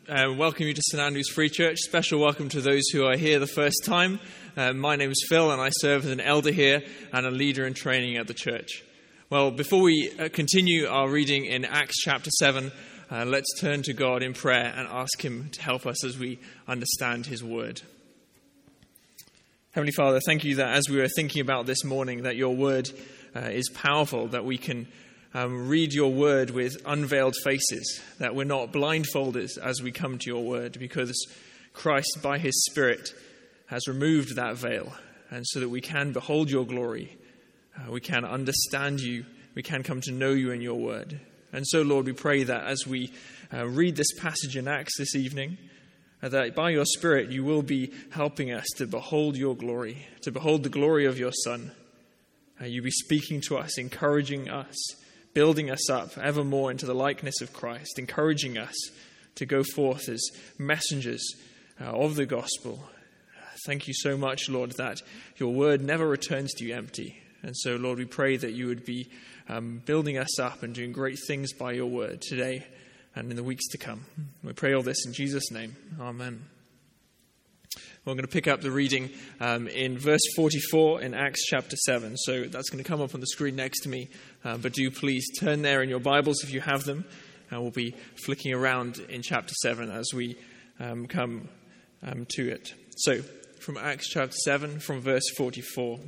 Welcome you to St Andrew's Free Church. Special welcome to those who are here the first time. My name is Phil and I serve as an elder here and a leader in training at the church. Well, before we continue our reading in Acts chapter 7, let's turn to God in prayer and ask Him to help us as we understand His word. Heavenly Father, thank you that as we were thinking about this morning, that your word is powerful, that we can read your word with unveiled faces, that we're not blindfolded as we come to your word, because Christ, by his Spirit, has removed that veil, and so that we can behold your glory, we can understand you, we can come to know you in your word. And so, Lord, we pray that as we read this passage in Acts this evening, that by your Spirit you will be helping us to behold your glory, to behold the glory of your Son. You be speaking to us, encouraging us, building us up ever more into the likeness of Christ, encouraging us to go forth as messengers of the gospel. Thank you so much, Lord, that your word never returns to you empty. And so, Lord, we pray that you would be building us up and doing great things by your word today and in the weeks to come. We pray all this in Jesus' name. Amen. We're going to pick up the reading in verse 44 in Acts chapter 7. So that's going to come up on the screen next to me. But do please turn there in your Bibles if you have them. And we'll be flicking around in chapter 7 as we come to it. So from Acts chapter 7, from verse 44.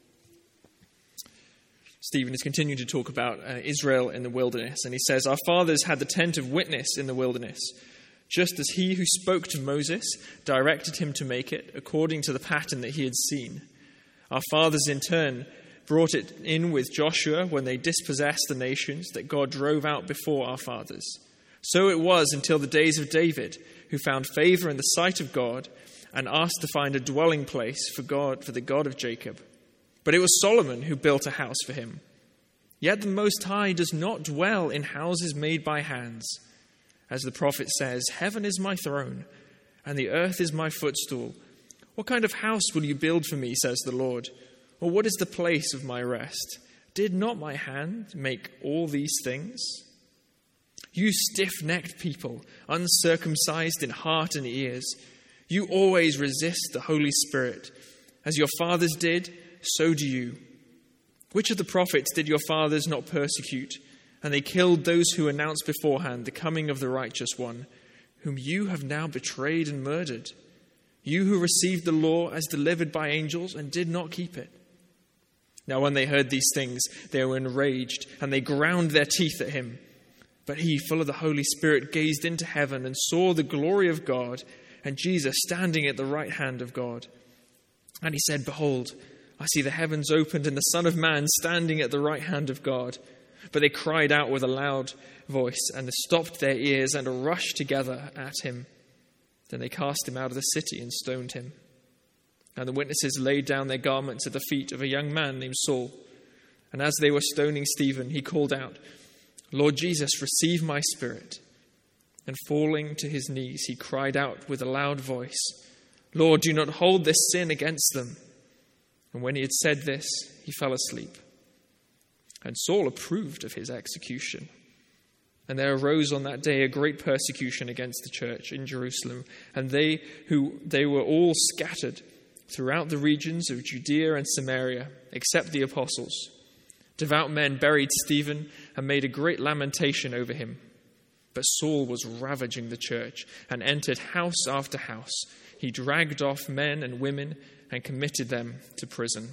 Stephen is continuing to talk about Israel in the wilderness. And he says, "Our fathers had the tent of witness in the wilderness, just as he who spoke to Moses directed him to make it, according to the pattern that he had seen. Our fathers in turn brought it in with Joshua when they dispossessed the nations that God drove out before our fathers. So it was until the days of David, who found favor in the sight of God and asked to find a dwelling place for the God of Jacob. But it was Solomon who built a house for him. Yet the Most High does not dwell in houses made by hands. As the prophet says, 'Heaven is my throne, and the earth is my footstool. What kind of house will you build for me, says the Lord? Or what is the place of my rest? Did not my hand make all these things? You stiff-necked people, uncircumcised in heart and ears, you always resist the Holy Spirit. As your fathers did, so do you. Which of the prophets did your fathers not persecute? And they killed those who announced beforehand the coming of the righteous one, whom you have now betrayed and murdered. You who received the law as delivered by angels and did not keep it.' Now when they heard these things, they were enraged, and they ground their teeth at him. But he, full of the Holy Spirit, gazed into heaven and saw the glory of God, and Jesus standing at the right hand of God. And he said, 'Behold, I see the heavens opened and the Son of Man standing at the right hand of God.' But they cried out with a loud voice and stopped their ears and rushed together at him. Then they cast him out of the city and stoned him. And the witnesses laid down their garments at the feet of a young man named Saul. And as they were stoning Stephen, he called out, 'Lord Jesus, receive my spirit.' And falling to his knees, he cried out with a loud voice, 'Lord, do not hold this sin against them.' And when he had said this, he fell asleep. And Saul approved of his execution. And there arose on that day a great persecution against the church in Jerusalem, and they were all scattered throughout the regions of Judea and Samaria, except the apostles. Devout men buried Stephen and made a great lamentation over him. But Saul was ravaging the church and entered house after house. He dragged off men and women and committed them to prison."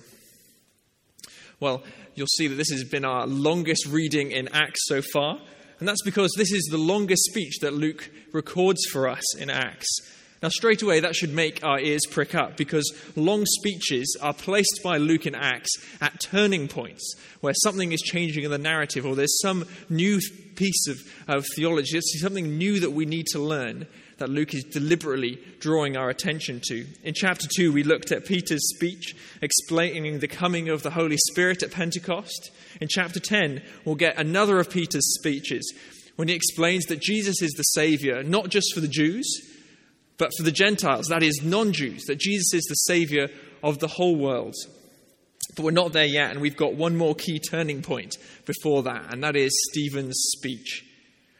Well, you'll see that this has been our longest reading in Acts so far. And that's because this is the longest speech that Luke records for us in Acts. Now, straight away, that should make our ears prick up, because long speeches are placed by Luke in Acts at turning points where something is changing in the narrative, or there's some new piece of theology, it's something new that we need to learn, that Luke is deliberately drawing our attention to. In chapter 2, we looked at Peter's speech explaining the coming of the Holy Spirit at Pentecost. In chapter 10, we'll get another of Peter's speeches when he explains that Jesus is the Savior, not just for the Jews, but for the Gentiles, that is, non-Jews, that Jesus is the Savior of the whole world. But we're not there yet, and we've got one more key turning point before that, and that is Stephen's speech.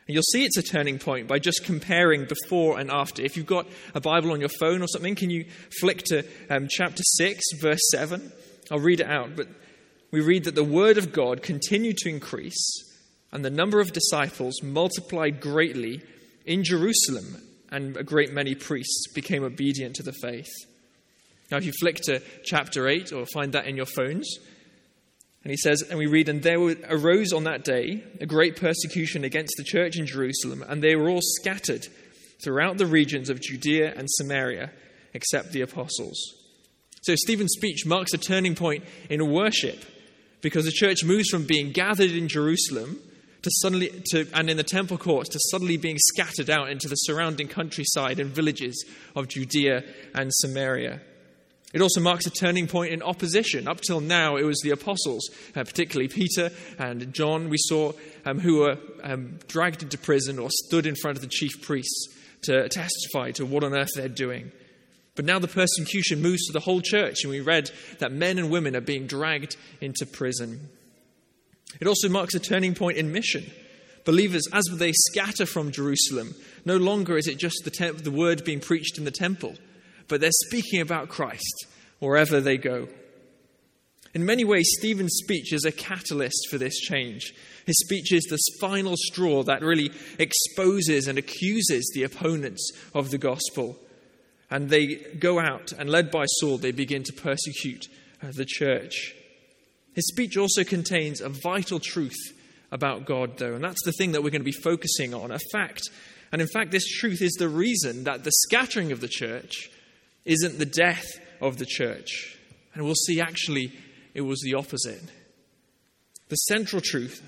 And you'll see it's a turning point by just comparing before and after. If you've got a Bible on your phone or something, can you flick to chapter 6, verse 7? I'll read it out. But we read that the word of God continued to increase, and the number of disciples multiplied greatly in Jerusalem, and a great many priests became obedient to the faith. Now, if you flick to chapter 8, or find that in your phones, and he says, and we read, and there arose on that day a great persecution against the church in Jerusalem, and they were all scattered throughout the regions of Judea and Samaria, except the apostles. So Stephen's speech marks a turning point in worship, because the church moves from being gathered in Jerusalem and in the temple courts to suddenly being scattered out into the surrounding countryside and villages of Judea and Samaria. It also marks a turning point in opposition. Up till now, it was the apostles, particularly Peter and John, we saw, who were dragged into prison or stood in front of the chief priests to testify to what on earth they're doing. But now the persecution moves to the whole church, and we read that men and women are being dragged into prison. It also marks a turning point in mission. Believers, as they scatter from Jerusalem, no longer is it just the word being preached in the temple, but they're speaking about Christ wherever they go. In many ways, Stephen's speech is a catalyst for this change. His speech is this final straw that really exposes and accuses the opponents of the gospel. And they go out, and led by Saul, they begin to persecute the church. His speech also contains a vital truth about God, though, and that's the thing that we're going to be focusing on, a fact. And in fact, this truth is the reason that the scattering of the church isn't the death of the church. And we'll see actually it was the opposite. The central truth,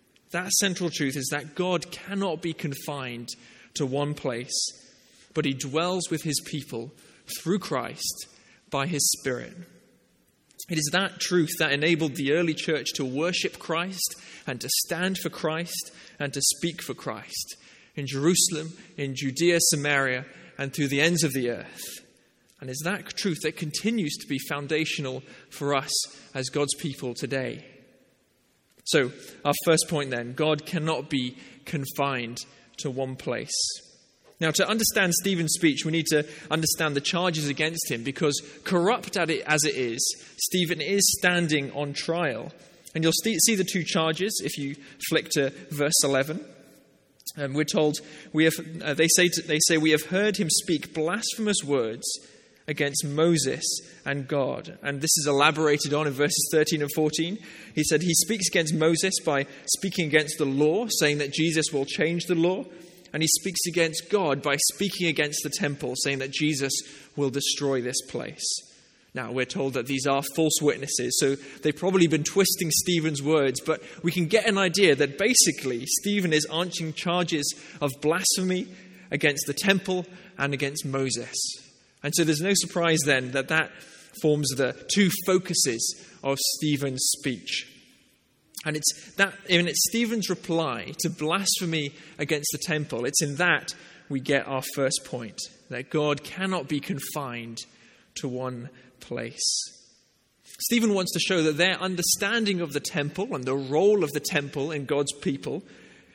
is that God cannot be confined to one place, but he dwells with his people through Christ by his Spirit. It is that truth that enabled the early church to worship Christ and to stand for Christ and to speak for Christ in Jerusalem, in Judea, Samaria, and through the ends of the earth. And it's that truth that continues to be foundational for us as God's people today. So, our first point then, God cannot be confined to one place. Now, to understand Stephen's speech, we need to understand the charges against him, because corrupt as it is, Stephen is standing on trial. And you'll see the two charges if you flick to verse 11. We're told, they say, we have heard him speak blasphemous words against Moses and God. And this is elaborated on in verses 13 and 14. He said he speaks against Moses by speaking against the law, saying that Jesus will change the law. And he speaks against God by speaking against the temple, saying that Jesus will destroy this place. Now, we're told that these are false witnesses, so they've probably been twisting Stephen's words, but we can get an idea that basically Stephen is answering charges of blasphemy against the temple and against Moses. And so there's no surprise then that forms the two focuses of Stephen's speech. And it's Stephen's reply to blasphemy against the temple. It's in that we get our first point, that God cannot be confined to one place. Stephen wants to show that their understanding of the temple and the role of the temple in God's people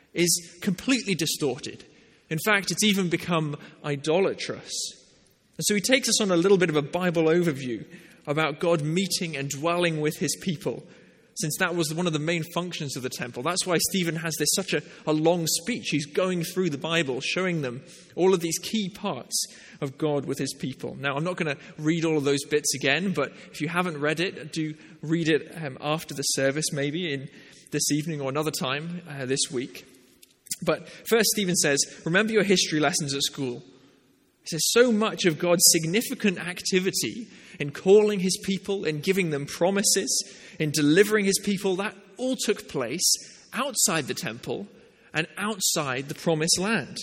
is completely distorted. In fact, it's even become idolatrous. And so he takes us on a little bit of a Bible overview about God meeting and dwelling with his people, since that was one of the main functions of the temple. That's why Stephen has such a long speech. He's going through the Bible, showing them all of these key parts of God with his people. Now, I'm not going to read all of those bits again, but if you haven't read it, do read it after the service, maybe in this evening or another time this week. But first, Stephen says, remember your history lessons at school. He says, so much of God's significant activity in calling his people, in giving them promises, in delivering his people, that all took place outside the temple and outside the promised land.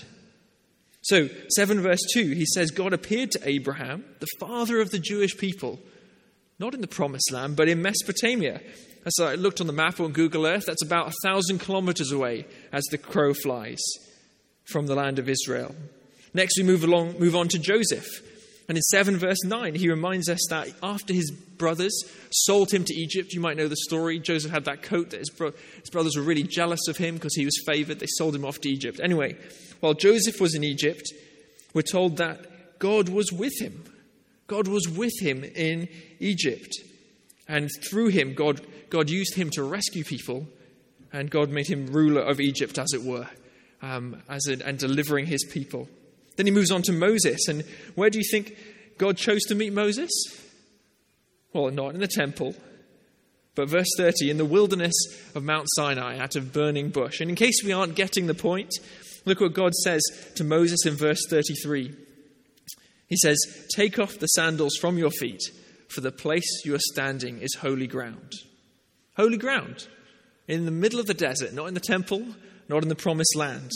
So, 7 verse 2, he says, God appeared to Abraham, the father of the Jewish people, not in the promised land, but in Mesopotamia. As I looked on the map on Google Earth, that's about 1,000 kilometers away as the crow flies from the land of Israel. Next, we move on to Joseph. And in 7 verse 9, he reminds us that after his brothers sold him to Egypt, you might know the story, Joseph had that coat that his brothers were really jealous of him because he was favored. They sold him off to Egypt. Anyway, while Joseph was in Egypt, we're told that God was with him. God was with him in Egypt. And through him, God used him to rescue people, and God made him ruler of Egypt, as it were, and delivering his people. Then he moves on to Moses. And where do you think God chose to meet Moses? Well, not in the temple, but verse 30, in the wilderness of Mount Sinai at a burning bush. And in case we aren't getting the point, look what God says to Moses in verse 33. He says, "Take off the sandals from your feet, for the place you are standing is holy ground." Holy ground. In the middle of the desert, not in the temple, not in the promised land.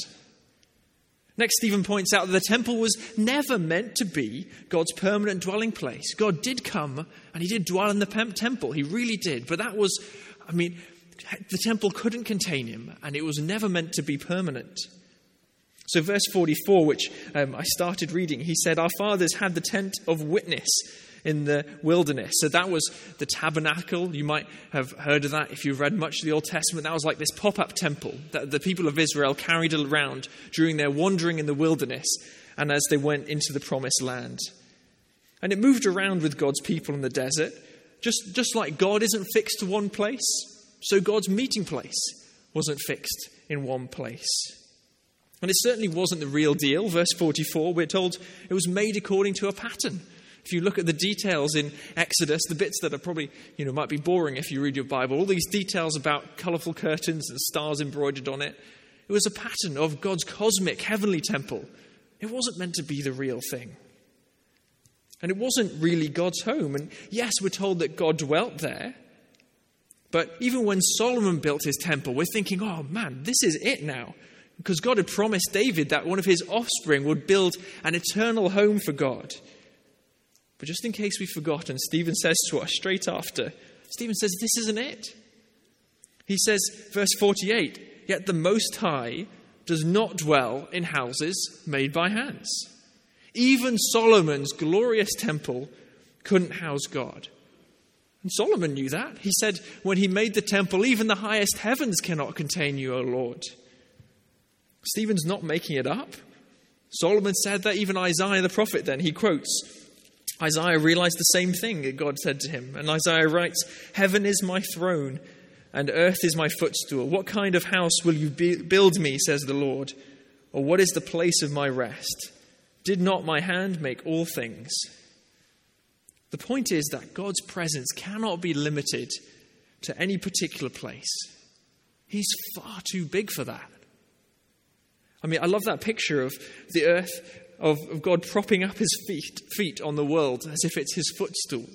Next, Stephen points out that the temple was never meant to be God's permanent dwelling place. God did come and he did dwell in the temple. He really did. But the temple couldn't contain him, and it was never meant to be permanent. So verse 44, which I started reading, he said, "Our fathers had the tent of witness in the wilderness." So that was the tabernacle. You might have heard of that if you've read much of the Old Testament. That was like this pop-up temple that the people of Israel carried around during their wandering in the wilderness and as they went into the promised land. And it moved around with God's people in the desert. Just like God isn't fixed to one place, so God's meeting place wasn't fixed in one place. And it certainly wasn't the real deal. Verse 44, we're told it was made according to a pattern. If you look at the details in Exodus, the bits that are probably, might be boring if you read your Bible, all these details about colourful curtains and stars embroidered on it, it was a pattern of God's cosmic heavenly temple. It wasn't meant to be the real thing. And it wasn't really God's home. And yes, we're told that God dwelt there. But even when Solomon built his temple, we're thinking, oh man, this is it now. Because God had promised David that one of his offspring would build an eternal home for God. But just in case we've forgotten, Stephen says to us straight after, Stephen says, this isn't it. He says, verse 48, "Yet the Most High does not dwell in houses made by hands." Even Solomon's glorious temple couldn't house God. And Solomon knew that. He said, when he made the temple, even the highest heavens cannot contain you, O Lord. Stephen's not making it up. Solomon said that. Even Isaiah the prophet then, he quotes, Isaiah realized the same thing that God said to him. And Isaiah writes, "Heaven is my throne and earth is my footstool. What kind of house will you build me, says the Lord? Or what is the place of my rest? Did not my hand make all things?" The point is that God's presence cannot be limited to any particular place. He's far too big for that. I love that picture of the earth, of God propping up his feet on the world as if it's his footstool.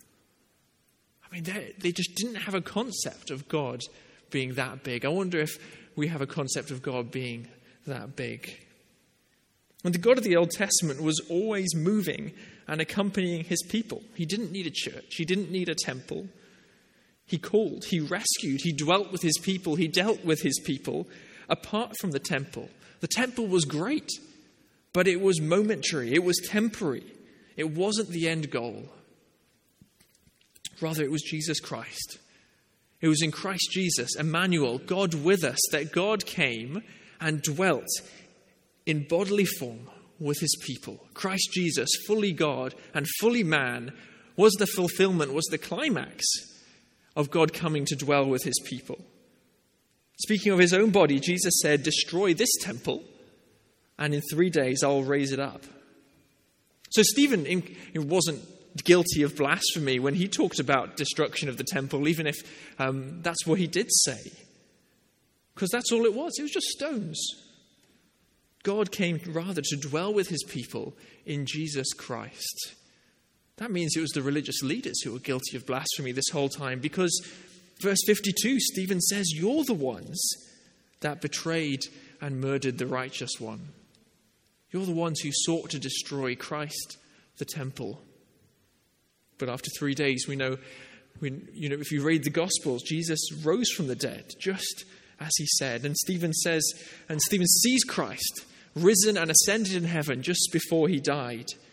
They just didn't have a concept of God being that big. I wonder if we have a concept of God being that big. And the God of the Old Testament was always moving and accompanying his people. He didn't need a church. He didn't need a temple. He called, he rescued, he dwelt with his people, he dealt with his people apart from the temple. The temple was great, but it was momentary. It was temporary. It wasn't the end goal. Rather, it was Jesus Christ. It was in Christ Jesus, Emmanuel, God with us, that God came and dwelt in bodily form with his people. Christ Jesus, fully God and fully man, was the fulfillment, was the climax of God coming to dwell with his people. Speaking of his own body, Jesus said, "Destroy this temple, and in 3 days I will raise it up." So Stephen wasn't guilty of blasphemy when he talked about destruction of the temple, even if that's what he did say. Because that's all it was. It was just stones. God came rather to dwell with his people in Jesus Christ. That means it was the religious leaders who were guilty of blasphemy this whole time, because verse 52, Stephen says, "You're the ones that betrayed and murdered the righteous one. You're the ones who sought to destroy Christ, the temple." But after 3 days, we know, if you read the Gospels, Jesus rose from the dead, just as he said. And Stephen sees Christ risen and ascended in heaven just before he died.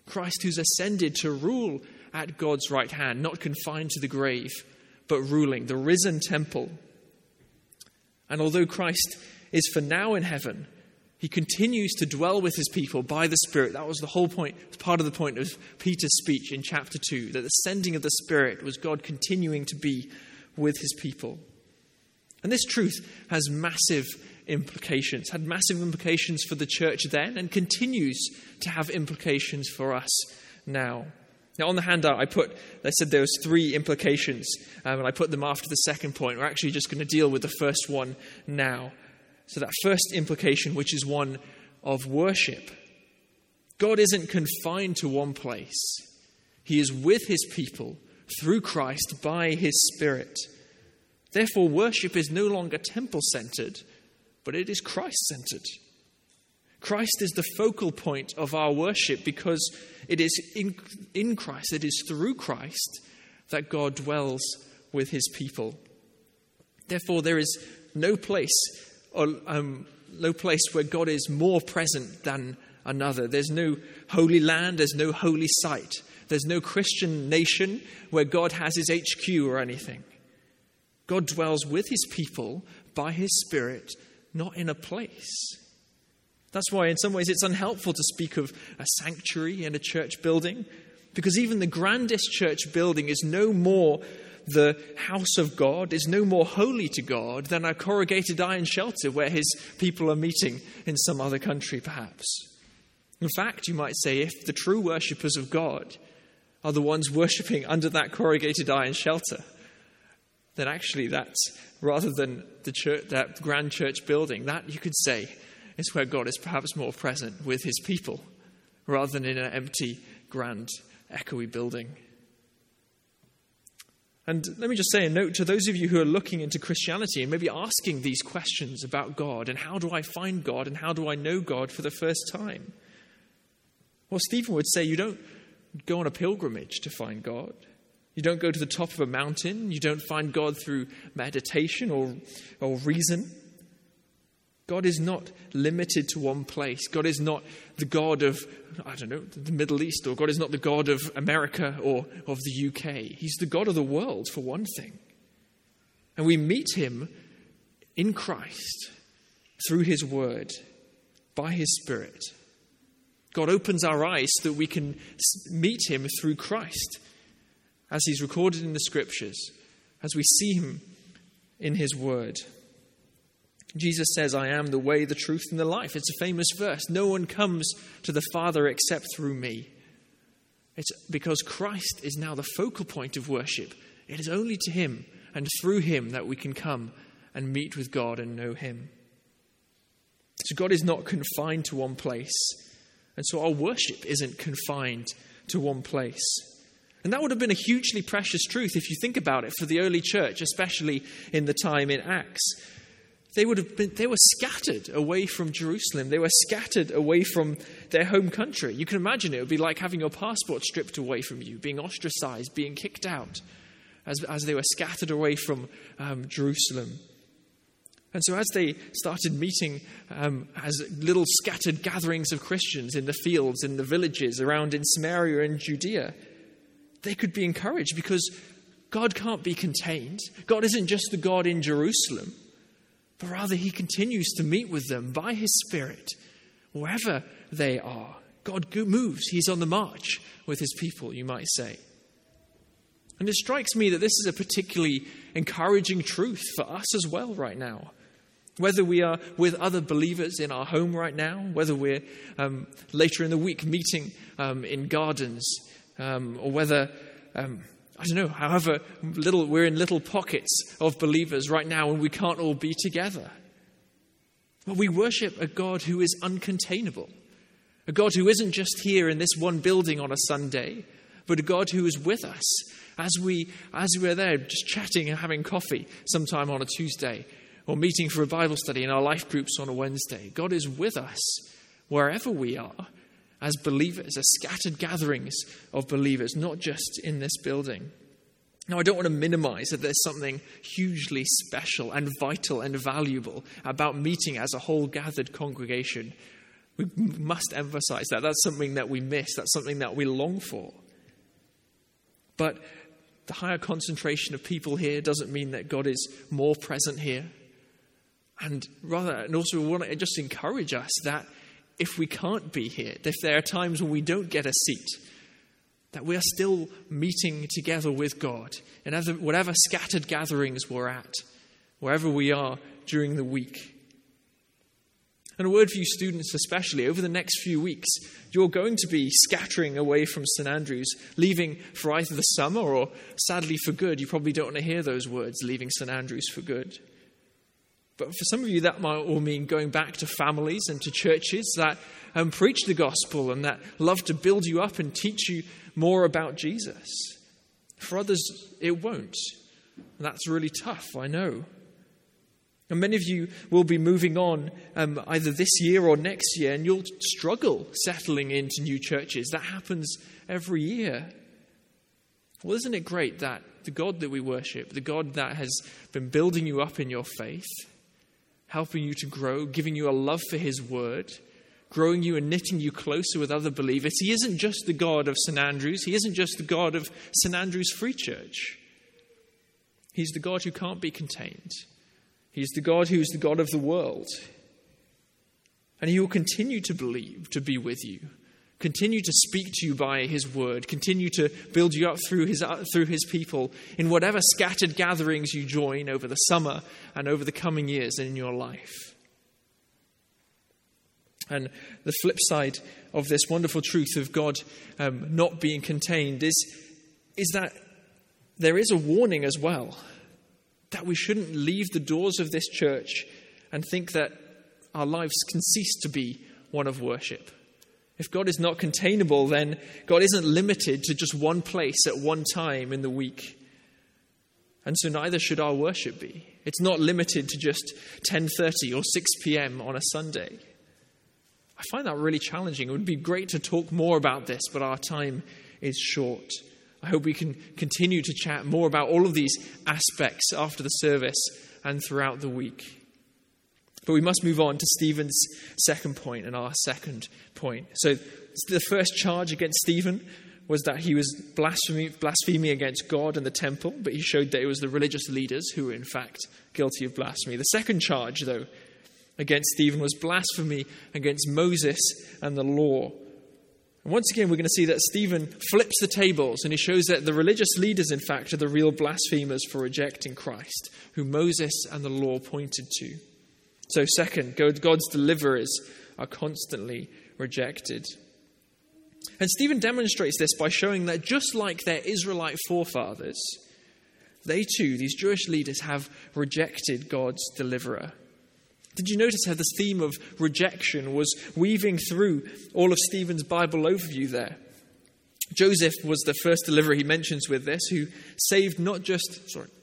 Christ who's ascended to rule at God's right hand, not confined to the grave, but ruling, the risen temple. And although Christ is for now in heaven, he continues to dwell with his people by the Spirit. That was the whole point, part of the point of Peter's speech in chapter 2, that the sending of the Spirit was God continuing to be with his people. And this truth has massive implications, had massive implications for the church then, and continues to have implications for us now. Now, on the handout, I said there was 3 implications, and I put them after the second point. We're actually just going to deal with the first one now. So that first implication, which is one of worship. God isn't confined to one place. He is with his people through Christ by his Spirit. Therefore, worship is no longer temple-centered, but it is Christ-centered. Christ is the focal point of our worship because it is in Christ, it is through Christ that God dwells with his people. Therefore, there is no place where God is more present than another. There's no holy land, there's no holy site. There's no Christian nation where God has his HQ or anything. God dwells with his people by his Spirit, not in a place. That's why in some ways it's unhelpful to speak of a sanctuary and a church building, because even the grandest church building is no more the house of God, is no more holy to God than a corrugated iron shelter where his people are meeting in some other country perhaps. In fact, you might say if the true worshippers of God are the ones worshipping under that corrugated iron shelter, then actually that's, rather than the church, that grand church building, that you could say is where God is perhaps more present with his people, rather than in an empty, grand, echoey building. And let me just say a note to those of you who are looking into Christianity and maybe asking these questions about God and how do I find God and how do I know God for the first time? Well, Stephen would say you don't go on a pilgrimage to find God. You don't go to the top of a mountain. You don't find God through meditation or reason. God is not limited to one place. God is not the God of, the Middle East, or God is not the God of America or of the UK. He's the God of the world, for one thing. And we meet him in Christ through his word, by his Spirit. God opens our eyes so that we can meet him through Christ, as he's recorded in the Scriptures, as we see him in his word. Jesus says, I am the way, the truth, and the life. It's a famous verse. No one comes to the Father except through me. It's because Christ is now the focal point of worship. It is only to him and through him that we can come and meet with God and know him. So God is not confined to one place. And so our worship isn't confined to one place. And that would have been a hugely precious truth if you think about it for the early church, especially in the time in Acts. They were scattered away from Jerusalem. They were scattered away from their home country. You can imagine it would be like having your passport stripped away from you, being ostracized, being kicked out as they were scattered away from Jerusalem. And so as they started meeting as little scattered gatherings of Christians in the fields, in the villages around in Samaria and Judea, they could be encouraged because God can't be contained. God isn't just the God in Jerusalem, but rather he continues to meet with them by his Spirit, wherever they are. God moves. He's on the march with his people, you might say. And it strikes me that this is a particularly encouraging truth for us as well right now. Whether we are with other believers in our home right now, whether we're later in the week meeting in gardens, or whether however little we're in little pockets of believers right now and we can't all be together. But we worship a God who is uncontainable, a God who isn't just here in this one building on a Sunday, but a God who is with us as we're there just chatting and having coffee sometime on a Tuesday, or meeting for a Bible study in our life groups on a Wednesday. God is with us wherever we are, as believers, as scattered gatherings of believers, not just in this building. Now, I don't want to minimize that there's something hugely special and vital and valuable about meeting as a whole gathered congregation. We must emphasize that. That's something that we miss. That's something that we long for. But the higher concentration of people here doesn't mean that God is more present here. And also we want to just encourage us that if we can't be here, if there are times when we don't get a seat, that we are still meeting together with God in whatever scattered gatherings we're at, wherever we are during the week. And a word for you students especially, over the next few weeks, you're going to be scattering away from St. Andrews, leaving for either the summer or, sadly, for good. You probably don't want to hear those words, leaving St. Andrews for good. But for some of you, that might all mean going back to families and to churches that preach the gospel and that love to build you up and teach you more about Jesus. For others, it won't. And that's really tough, I know. And many of you will be moving on either this year or next year, and you'll struggle settling into new churches. That happens every year. Well, isn't it great that the God that we worship, the God that has been building you up in your faith, helping you to grow, giving you a love for his word, growing you and knitting you closer with other believers, he isn't just the God of St. Andrews. He isn't just the God of St. Andrews Free Church. He's the God who can't be contained. He's the God who's the God of the world. And he will continue to be with you, continue to speak to you by his word, continue to build you up through his people in whatever scattered gatherings you join over the summer and over the coming years in your life. And the flip side of this wonderful truth of God not being contained is that there is a warning as well, that we shouldn't leave the doors of this church and think that our lives can cease to be one of worship. If God is not containable, then God isn't limited to just one place at one time in the week. And so neither should our worship be. It's not limited to just 10:30 or 6 p.m. on a Sunday. I find that really challenging. It would be great to talk more about this, but our time is short. I hope we can continue to chat more about all of these aspects after the service and throughout the week. But we must move on to Stephen's second point and our second point. So the first charge against Stephen was that he was blaspheming against God and the temple, but he showed that it was the religious leaders who were in fact guilty of blasphemy. The second charge, though, against Stephen was blasphemy against Moses and the law. And once again, we're going to see that Stephen flips the tables and he shows that the religious leaders, in fact, are the real blasphemers for rejecting Christ, who Moses and the law pointed to. So second, God's deliverers are constantly rejected. And Stephen demonstrates this by showing that just like their Israelite forefathers, they too, these Jewish leaders, have rejected God's deliverer. Did you notice how the theme of rejection was weaving through all of Stephen's Bible overview there? Joseph was the first deliverer he mentions with this, who saved not just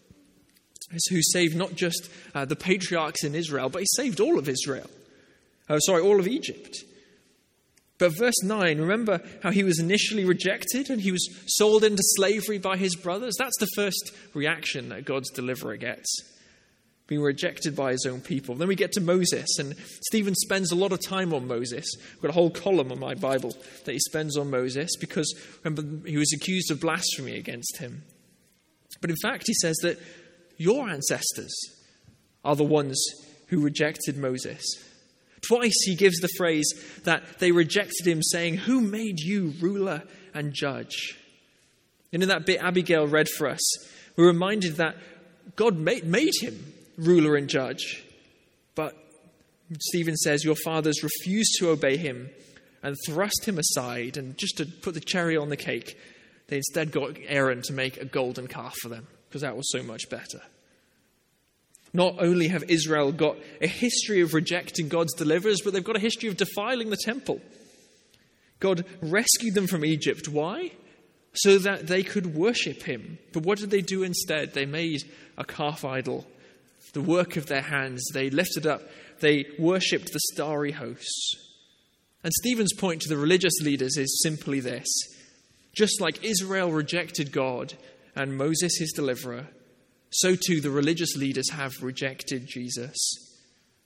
the patriarchs in Israel, but he saved all of all of Egypt. But verse 9, remember how he was initially rejected and he was sold into slavery by his brothers? That's the first reaction that God's deliverer gets. Being rejected by his own people. Then we get to Moses, and Stephen spends a lot of time on Moses. I've got a whole column on my Bible that he spends on Moses because, remember, he was accused of blasphemy against him. But in fact, he says that your ancestors are the ones who rejected Moses. Twice he gives the phrase that they rejected him, saying, "Who made you ruler and judge?" And in that bit Abigail read for us, we're reminded that God made him ruler and judge. But Stephen says, your fathers refused to obey him and thrust him aside. And just to put the cherry on the cake, they instead got Aaron to make a golden calf for them, because that was so much better. Not only have Israel got a history of rejecting God's deliverers, but they've got a history of defiling the temple. God rescued them from Egypt. Why? So that they could worship him. But what did they do instead? They made a calf idol, the work of their hands. They lifted up, they worshipped the starry hosts. And Stephen's point to the religious leaders is simply this. Just like Israel rejected God and Moses his deliverer, so too the religious leaders have rejected Jesus.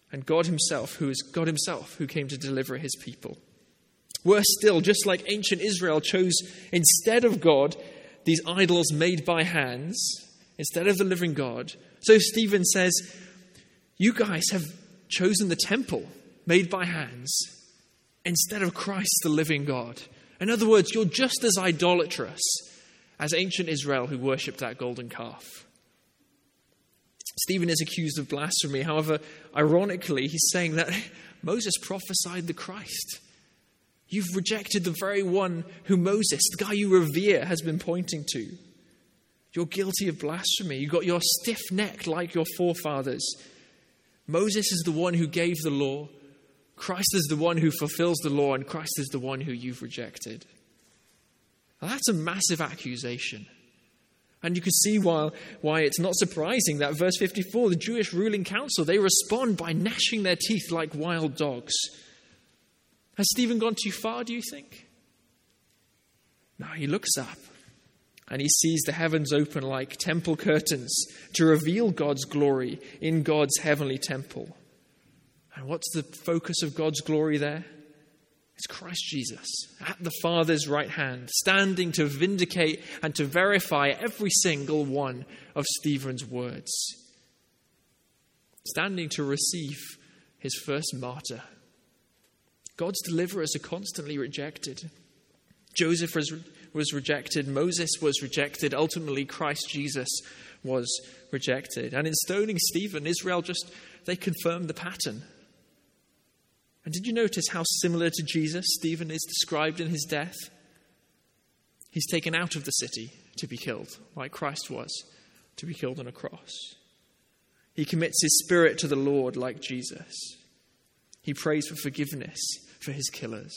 and God himself, who is God himself, who came to deliver his people. Worse still, just like ancient Israel chose instead of God these idols made by hands, instead of the living God, so Stephen says, you guys have chosen the temple made by hands instead of Christ, the living God. In other words, you're just as idolatrous as ancient Israel who worshipped that golden calf. Stephen is accused of blasphemy. However, ironically, he's saying that Moses prophesied the Christ. You've rejected the very one who Moses, the guy you revere, has been pointing to. You're guilty of blasphemy. You got your stiff-necked like your forefathers. Moses is the one who gave the law. Christ is the one who fulfills the law, and Christ is the one who you've rejected. Now, that's a massive accusation. And you can see why it's not surprising that verse 54, the Jewish ruling council, they respond by gnashing their teeth like wild dogs. Has Stephen gone too far, do you think? No, he looks up and he sees the heavens open like temple curtains to reveal God's glory in God's heavenly temple. And what's the focus of God's glory there? It's Christ Jesus at the Father's right hand, standing to vindicate and to verify every single one of Stephen's words. Standing to receive his first martyr. God's deliverers are constantly rejected. Joseph was rejected. Moses was rejected. Ultimately, Christ Jesus was rejected. And in stoning Stephen, Israel they confirmed the pattern. And did you notice how similar to Jesus Stephen is described in his death? He's taken out of the city to be killed, like Christ was, to be killed on a cross. He commits his spirit to the Lord like Jesus. He prays for forgiveness for his killers.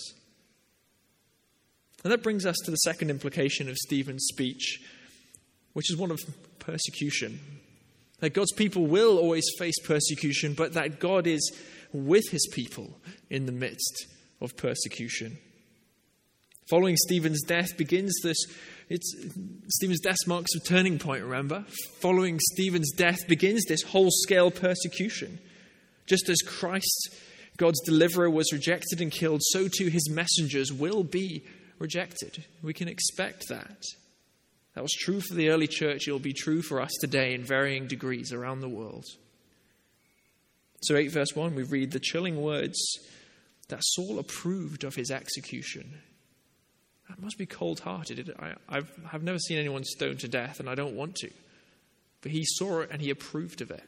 And that brings us to the second implication of Stephen's speech, which is one of persecution. That God's people will always face persecution, but that God is with his people in the midst of persecution. Following Stephen's death Stephen's death marks a turning point, remember? Following Stephen's death begins this whole-scale persecution. Just as Christ, God's deliverer, was rejected and killed, so too his messengers will be rejected. We can expect that. That was true for the early church. It will be true for us today in varying degrees around the world. So 8 verse 1, we read the chilling words that Saul approved of his execution. That must be cold-hearted. I've never seen anyone stoned to death, and I don't want to. But he saw it and he approved of it.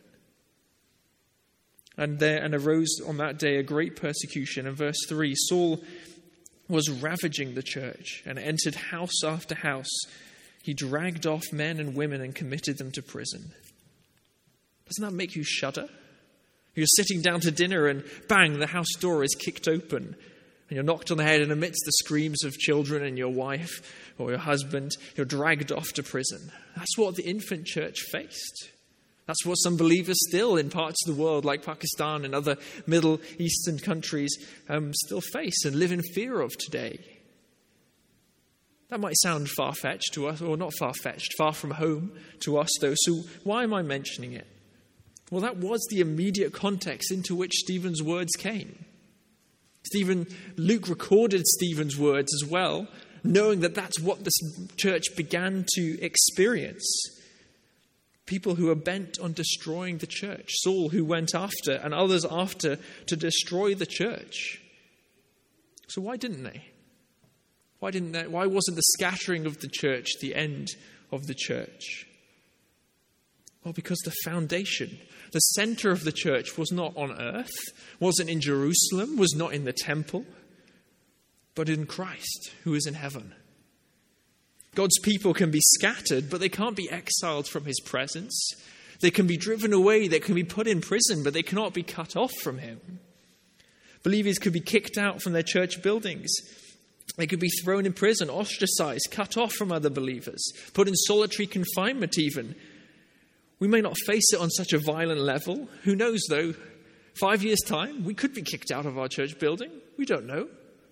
And arose on that day a great persecution. In verse 3, Saul was ravaging the church and entered house after house. He dragged off men and women and committed them to prison. Doesn't that make you shudder? You're sitting down to dinner and bang, the house door is kicked open. And you're knocked on the head, and amidst the screams of children and your wife or your husband, you're dragged off to prison. That's what the infant church faced. That's what some believers still in parts of the world like Pakistan and other Middle Eastern countries still face and live in fear of today. That might sound far-fetched to us, or not far-fetched, far from home to us though. So why am I mentioning it? Well, that was the immediate context into which Stephen's words came. Luke recorded Stephen's words as well, knowing that that's what this church began to experience. People who are bent on destroying the church. Saul, who went after, and others after, to destroy the church. So why didn't they? Why wasn't the scattering of the church the end of the church? Well, because the foundation, the center of the church was not on earth, wasn't in Jerusalem, was not in the temple, but in Christ, who is in heaven. God's people can be scattered, but they can't be exiled from his presence. They can be driven away, they can be put in prison, but they cannot be cut off from him. Believers could be kicked out from their church buildings. They could be thrown in prison, ostracized, cut off from other believers, put in solitary confinement even. We may not face it on such a violent level. Who knows, though? 5 years' time, we could be kicked out of our church building. We don't know.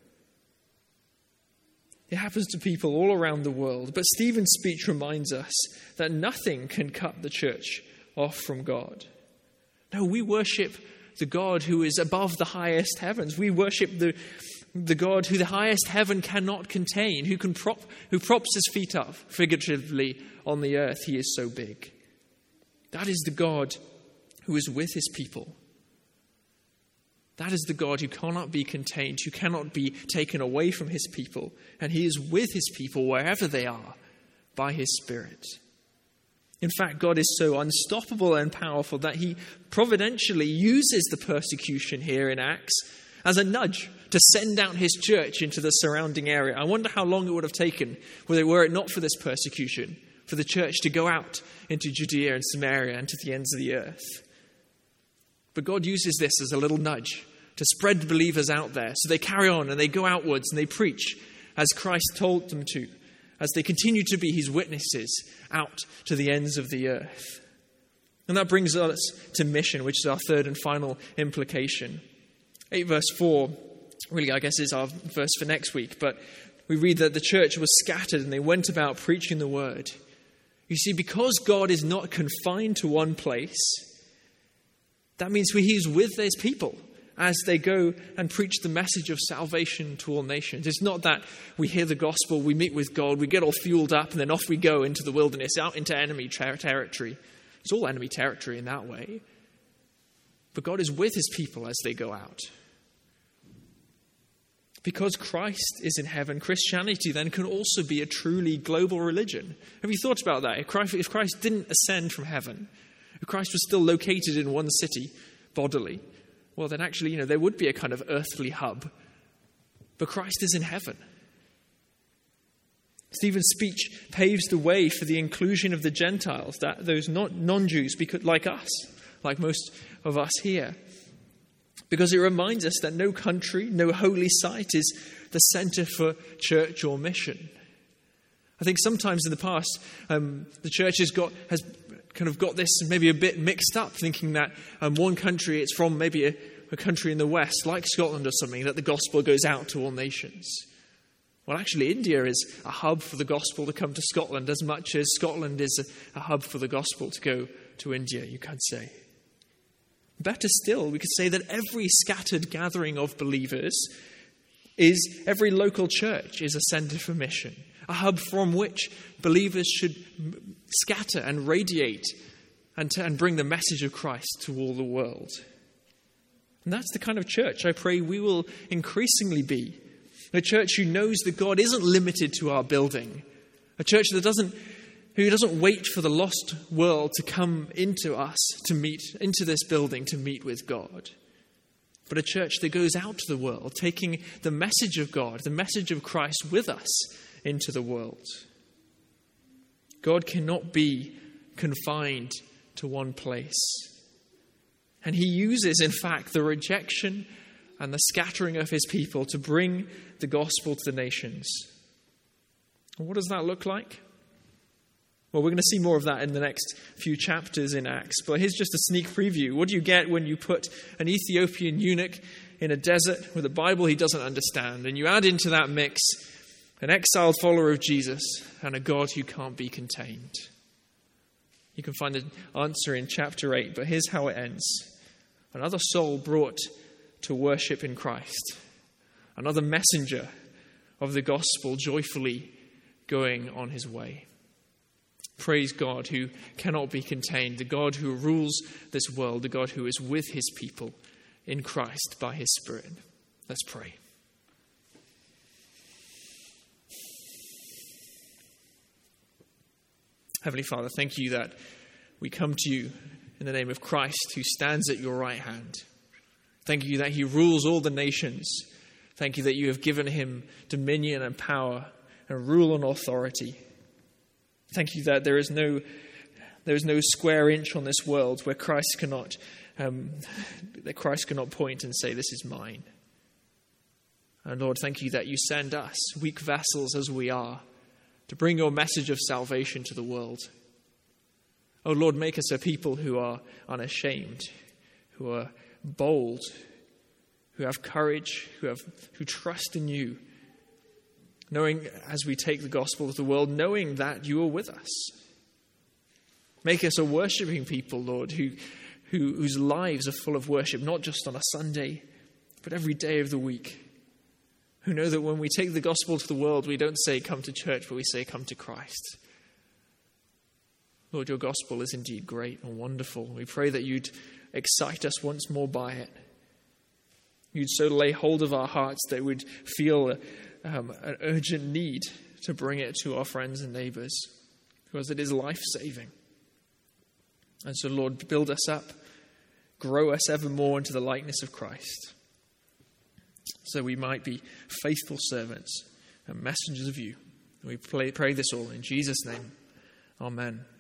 It happens to people all around the world. But Stephen's speech reminds us that nothing can cut the church off from God. No, we worship the God who is above the highest heavens. We worship the God who the highest heaven cannot contain, who props his feet up figuratively on the earth. He is so big. That is the God who is with his people. That is the God who cannot be contained, who cannot be taken away from his people. And he is with his people wherever they are by his Spirit. In fact, God is so unstoppable and powerful that he providentially uses the persecution here in Acts as a nudge to send out his church into the surrounding area. I wonder how long it would have taken, were it not for this persecution, for the church to go out into Judea and Samaria and to the ends of the earth. But God uses this as a little nudge to spread believers out there. So they carry on and they go outwards and they preach as Christ told them to, as they continue to be his witnesses out to the ends of the earth. And that brings us to mission, which is our third and final implication. 8 verse 4, really I guess is our verse for next week, but we read that the church was scattered and they went about preaching the word. You see, because God is not confined to one place, that means he is with his people as they go and preach the message of salvation to all nations. It's not that we hear the gospel, we meet with God, we get all fueled up, and then off we go into the wilderness, out into enemy territory. It's all enemy territory in that way. But God is with his people as they go out. Because Christ is in heaven, Christianity then can also be a truly global religion. Have you thought about that? If Christ didn't ascend from heaven, if Christ was still located in one city bodily, well, then actually, there would be a kind of earthly hub. But Christ is in heaven. Stephen's speech paves the way for the inclusion of the Gentiles, that those non-Jews, like us, like most of us here. Because it reminds us that no country, no holy site is the center for church or mission. I think sometimes in the past, the church has kind of got this maybe a bit mixed up, thinking that one country, it's from maybe a country in the West, like Scotland or something, that the gospel goes out to all nations. Well, actually, India is a hub for the gospel to come to Scotland as much as Scotland is a hub for the gospel to go to India, you could say. Better still, we could say that every scattered gathering of believers every local church is a center for mission, a hub from which believers should scatter and radiate and bring the message of Christ to all the world. And that's the kind of church I pray we will increasingly be. A church who knows that God isn't limited to our building. A church who doesn't wait for the lost world to come into us, into this building to meet with God. But a church that goes out to the world, taking the message of God, the message of Christ with us into the world. God cannot be confined to one place. And he uses, in fact, the rejection and the scattering of his people to bring the gospel to the nations. And what does that look like? Well, we're going to see more of that in the next few chapters in Acts. But here's just a sneak preview. What do you get when you put an Ethiopian eunuch in a desert with a Bible he doesn't understand, and you add into that mix an exiled follower of Jesus and a God who can't be contained? You can find the answer in chapter 8, but here's how it ends. Another soul brought to worship in Christ. Another messenger of the gospel joyfully going on his way. Praise God who cannot be contained, the God who rules this world, the God who is with his people in Christ by his Spirit. Let's pray. Heavenly Father, thank you that we come to you in the name of Christ who stands at your right hand. Thank you that he rules all the nations. Thank you that you have given him dominion and power and rule and authority. Thank you that there is no square inch on this world where Christ cannot point and say, "This is mine." And Lord, thank you that you send us, weak vessels as we are, to bring your message of salvation to the world. Oh Lord, make us a people who are unashamed, who are bold, who have courage, who trust in you. Knowing as we take the gospel to the world, knowing that you are with us. Make us a worshipping people, Lord, who whose lives are full of worship, not just on a Sunday, but every day of the week, who know that when we take the gospel to the world, we don't say, come to church, but we say, come to Christ. Lord, your gospel is indeed great and wonderful. We pray that you'd excite us once more by it. You'd so lay hold of our hearts that we'd feel an urgent need to bring it to our friends and neighbors, because it is life-saving. And so, Lord, build us up, grow us ever more into the likeness of Christ, so we might be faithful servants and messengers of you. We pray this all in Jesus' name. Amen.